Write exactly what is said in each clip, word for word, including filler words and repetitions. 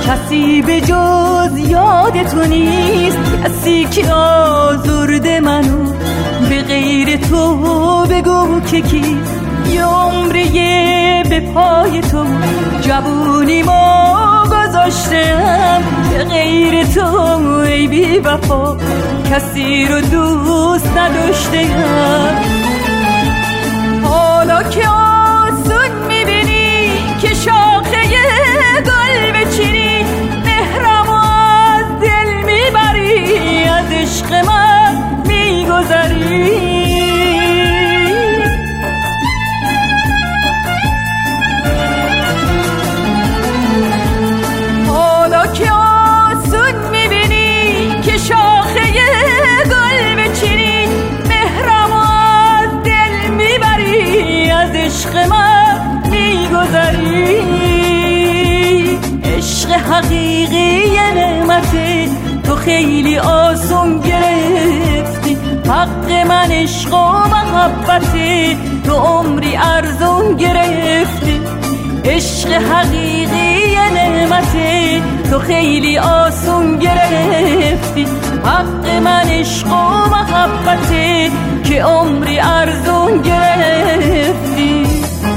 کسی به جز یاد تو نیست، کسی که آزرده منو به غیر تو بگو که کیست. یه عمریه به پای تو جوونی ما گذاشتم، به غیر تو ای بی وفا کسی رو دوست نداشتم. حالا که آسون میبینی که شاخه گل بچینی، مهرم از دل میبری، از عشق من میگذری. حالا که آسون میبینی که شاخه گل بچینی، مهرم از دل میبری، از عشق من میگذری. عشق حقیقی نعمته تو خیلی آسون گرفتی، حق من عشق و محبته تو عمری ارزون گرفتی. عشق حقیقی نعمته تو خیلی آسون گرفتی، حق من عشق و محبته که عمری ارزون گرفتی.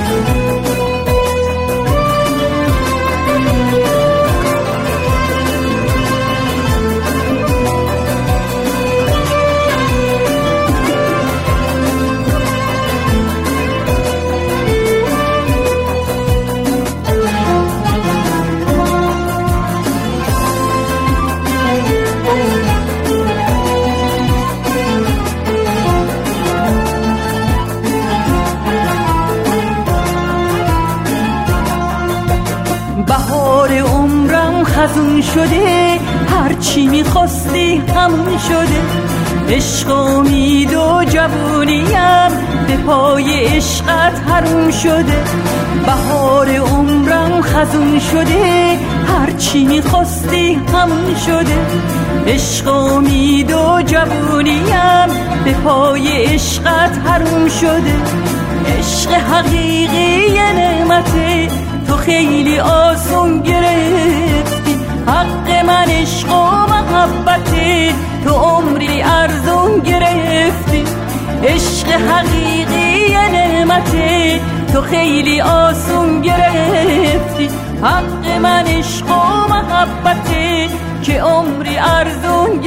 بهار عمرم خزون شده، هرچی میخواستی همون شده. عشق امید و جوونیم به پای عشقت حروم شده. بهار عمرم خزون شده، هرچی میخواستی همون شده. عشق امید و جوونیم به پای عشقت حروم شده. عشق حقیقی نعمته تو خیلی آسون گرفتی، حق من عشق و محبته تو عمری ارزون گرفتی. عشق حقیقی نعمته تو خیلی آسون گرفتی، حق من عشق و محبته که عمری ارزون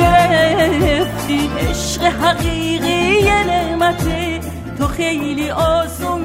گرفتی. عشق حقیقی نعمته تو خیلی آسون